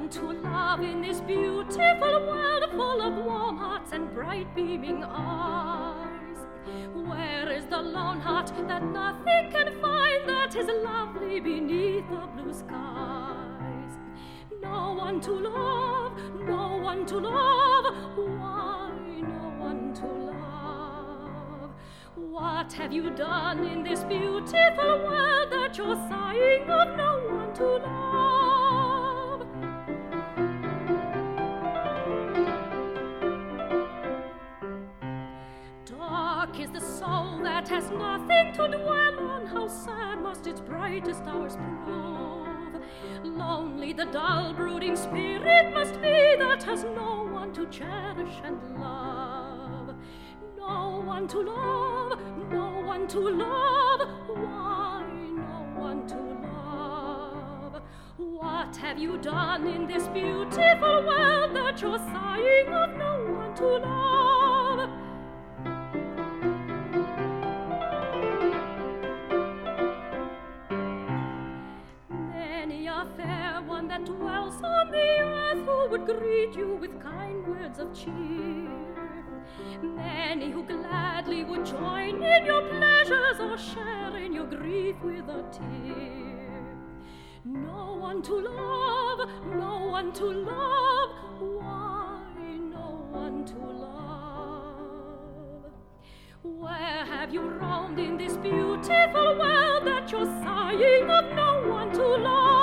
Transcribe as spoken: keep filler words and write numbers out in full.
one to love in this beautiful world full of warm hearts and bright beaming eyes. Where is the lone heart that nothing can find, that is lovely beneath the blue skies? No one to love, no one to love, why no one to love? What have you done in this beautiful world that you're sighing of no one to love? Dark is the soul that has nothing to dwell on, how sad must its brightest hours prove. Lonely the dull brooding spirit must be that has no one to cherish and love. No one to love, no one to love, why no one to love? What have you done in this beautiful world that you're sighing of no one to love? Many a fair one that dwells on the earth who would greet you with kind words of cheer. Many who gladly would join in your pleasures or share in your grief with a tear. No one to love, no one to love, why no one to love? Where have you roamed in this beautiful world that you're sighing of no one to love?